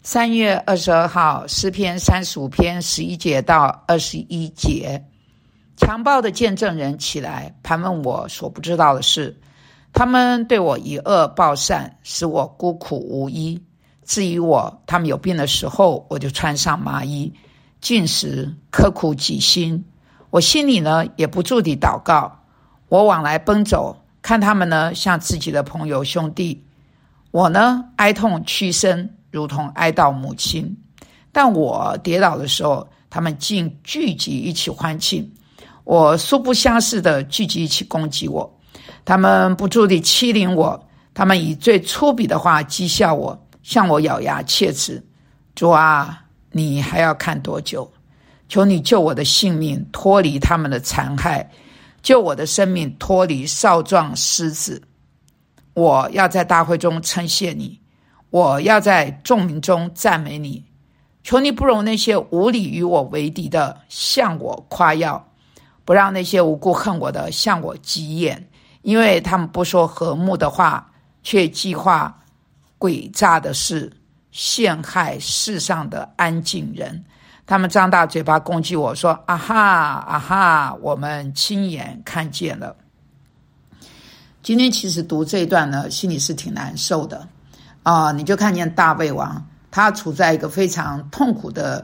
3月22号，诗篇35篇11节到21节。强暴的见证人起来，盘问我所不知道的事。他们对我以恶报善，使我孤苦无依。至于我，他们有病的时候，我就穿上麻衣，进食，刻苦己心。我心里呢，也不住地祷告。我往来奔走，看他们呢，像自己的朋友兄弟。我呢，哀痛屈身，如同哀悼母亲。但我跌倒的时候，他们竟聚集一起欢庆。我素不相识的聚集一起攻击我。他们不住地欺凌我，他们以最粗鄙的话讥笑我，向我咬牙切齿。主啊，你还要看多久？求你救我的性命脱离他们的残害，救我的生命脱离少壮狮子。我要在大会中称谢你，我要在众民中赞美你。求你不容那些无理与我为敌的向我夸耀，不让那些无故恨我的向我急眼，因为他们不说和睦的话，却计划诡诈的事，陷害世上的安静人。他们张大嘴巴攻击我，说啊哈啊哈，我们亲眼看见了。今天其实读这一段呢，心里是挺难受的你就看见大卫王，他处在一个非常痛苦的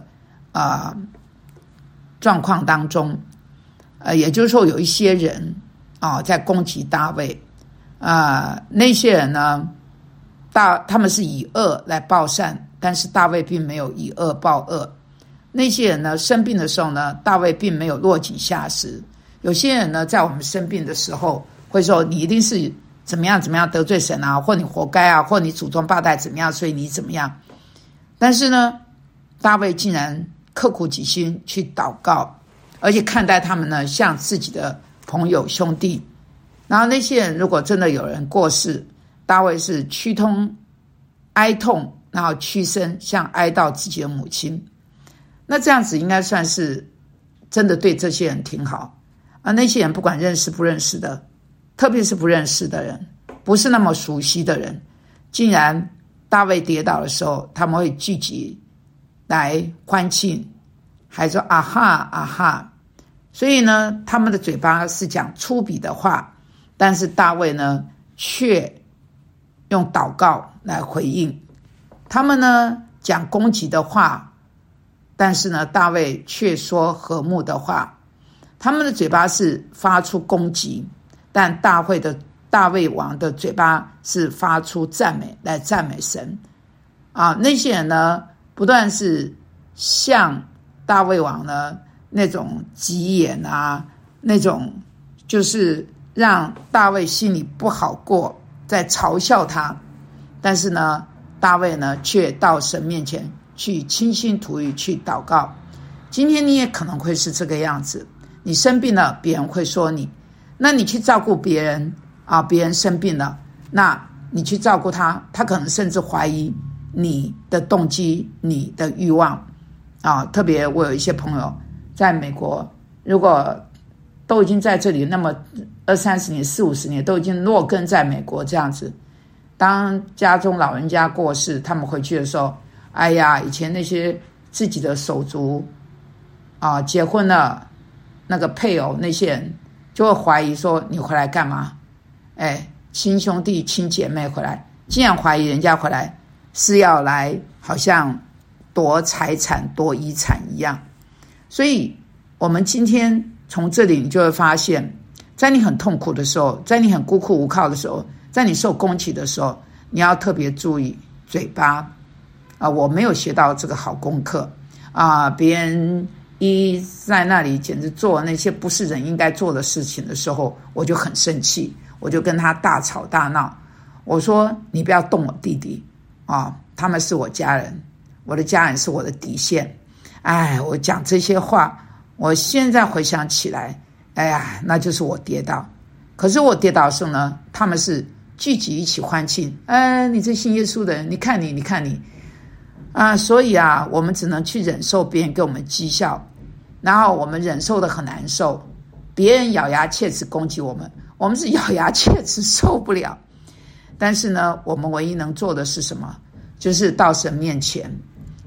状况当中。也就是说有一些人在攻击大卫那些人呢，他们是以恶来报善，但是大卫并没有以恶报恶。那些人呢，生病的时候呢，大卫并没有落井下石。有些人呢，在我们生病的时候会说你一定是怎么样怎么样得罪神啊，或你活该啊，或你祖宗八代怎么样，所以你怎么样。但是呢，大卫竟然刻苦己心去祷告，而且看待他们呢像自己的朋友兄弟。然后那些人如果真的有人过世，大卫是屈通哀痛，然后屈身像哀悼自己的母亲。那这样子应该算是真的对这些人挺好那些人不管认识不认识的，特别是不认识的人，不是那么熟悉的人，竟然大卫跌倒的时候，他们会聚集来欢庆，还说啊哈啊哈。所以呢，他们的嘴巴是讲粗鄙的话，但是大卫呢却用祷告来回应。他们呢讲攻击的话，但是呢大卫却说和睦的话。他们的嘴巴是发出攻击，但大卫王的嘴巴是发出赞美来赞美神那些人呢不断是像大卫王呢那种急眼那种就是让大卫心里不好过，在嘲笑他。但是呢大卫呢却到神面前去倾心吐意去祷告。今天你也可能会是这个样子，你生病了，别人会说你，那你去照顾别人别人生病了，那你去照顾他，他可能甚至怀疑你的动机，你的欲望特别我有一些朋友在美国，如果都已经在这里那么20-30年40-50年都已经落根在美国这样子，当家中老人家过世，他们回去的时候，哎呀，以前那些自己的手足结婚了，那个配偶那些人就会怀疑说你回来干嘛？亲兄弟亲姐妹回来，竟然怀疑人家回来是要来好像夺财产夺遗产一样。所以我们今天从这里你就会发现，在你很痛苦的时候，在你很孤苦无靠的时候，在你受攻击的时候，你要特别注意嘴巴我没有学到这个好功课别人在那里简直做那些不是人应该做的事情的时候，我就很生气，我就跟他大吵大闹。我说你不要动我弟弟他们是我家人，我的家人是我的底线。我讲这些话，我现在回想起来，那就是我跌倒。可是我跌倒的时候呢，他们是聚集一起欢庆，你这信耶稣的人，你看你所以我们只能去忍受别人给我们讥笑，然后我们忍受的很难受，别人咬牙切齿攻击我们，我们是咬牙切齿受不了。但是呢，我们唯一能做的是什么？就是到神面前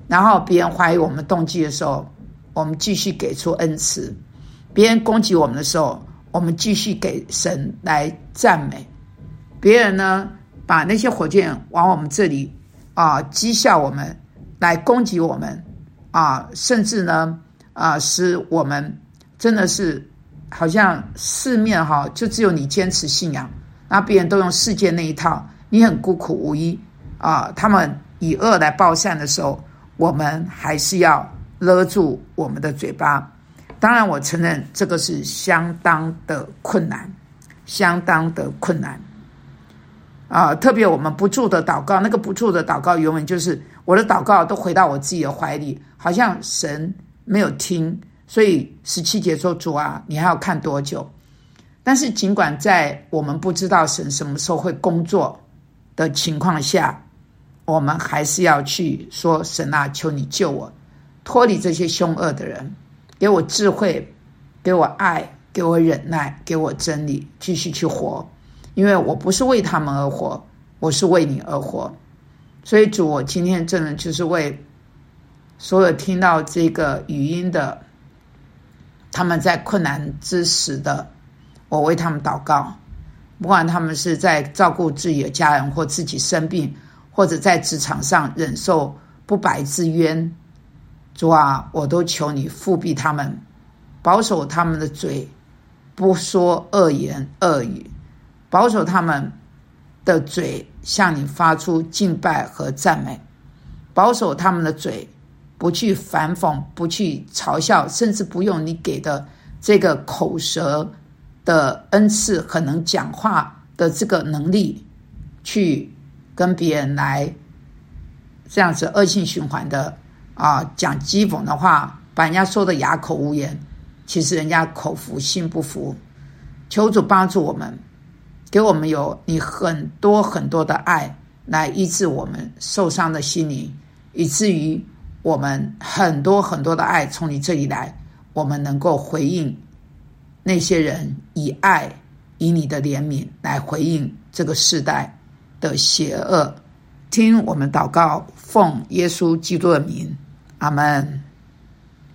然后别人怀疑我们动机的时候，我们继续给出恩慈；别人攻击我们的时候，我们继续给神来赞美；别人呢把那些火箭往我们这里讥笑我们，来攻击我们甚至呢使我们真的是好像四面就只有你坚持信仰，那别人都用世界那一套，你很孤苦无依他们以恶来报善的时候，我们还是要勒住我们的嘴巴。当然我承认这个是相当的困难，相当的困难特别我们不住的祷告，那个不住的祷告永远就是我的祷告都回到我自己的怀里，好像神没有听。所以17节说，主啊，你还要看多久？但是尽管在我们不知道神什么时候会工作的情况下，我们还是要去说，神啊，求你救我，脱离这些凶恶的人，给我智慧，给我爱，给我忍耐，给我真理，继续去活。因为我不是为他们而活，我是为你而活。所以主，我今天真的就是为所有听到这个语音的，他们在困难之时的，我为他们祷告。不管他们是在照顾自己的家人，或自己生病，或者在职场上忍受不白之冤，主啊，我都求你复庇他们，保守他们的嘴，不说恶言恶语，保守他们的嘴向你发出敬拜和赞美，保守他们的嘴不去反讽，不去嘲笑，甚至不用你给的这个口舌的恩赐和能讲话的这个能力去跟别人来这样子恶性循环的讲讥讽的话，把人家说的哑口无言，其实人家口服心不服。求主帮助我们，给我们有你很多很多的爱，来医治我们受伤的心灵，以至于我们很多很多的爱从你这里来，我们能够回应那些人，以爱，以你的怜悯来回应这个世代的邪恶。听我们祷告，奉耶稣基督的名，阿们。